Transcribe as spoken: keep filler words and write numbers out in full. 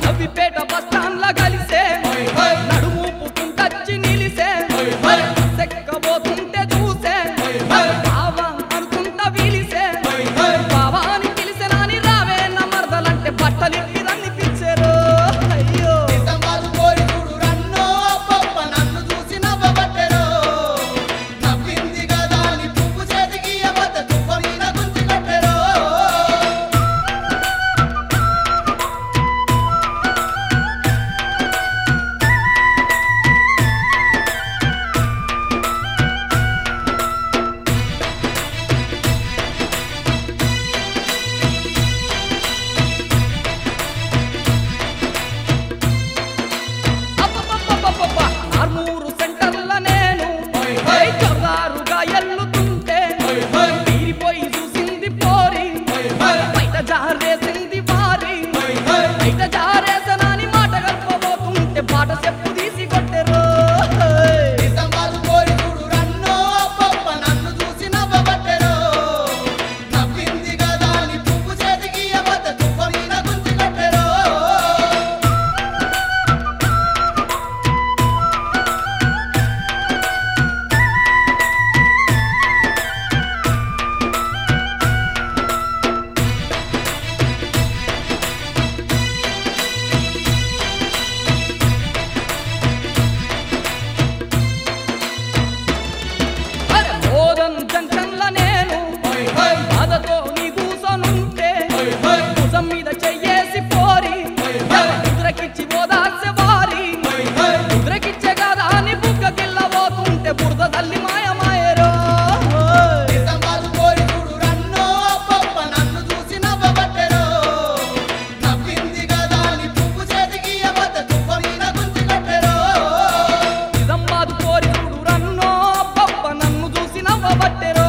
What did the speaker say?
నవ్విపేట బస్టాండ్ల కలిసే నడుము పుట్టుంటచ్చి నిలిసే సెక్కబోతుంటే చూసే బావా అనుకుంటా వీలిసే బావా అని పిలిసే నాని రావే నా మరదలంటే బట్టలిప్పి రన్ని పిచ్చారు అయ్యో ఆర్మూరు సెంటర్ల నేను జర్రారుగా ఎల్లుతుంటే తీరిపోయి చూసింది పోరి బయట జారేసింది వారి బయట జారేసనాని మాట కలపబోతుంటే పాట చెప్పు తీసి కొట్టెరు జంక్షన్ల నేను బాధతో నీ కూసనుంటే భుజం మీద చెయ్యేసి పోరి కుదురకిచ్చి ఓదార్సే వారి కుదురకిచ్చే కదా అని బుగ్గ గిల్లబోతుంటే బురద తల్లి మాయమాయరో నిజామాబాద్ పోరి చూడు రన్నో పప్ప నన్ను చూసి నవ్వబట్టెరో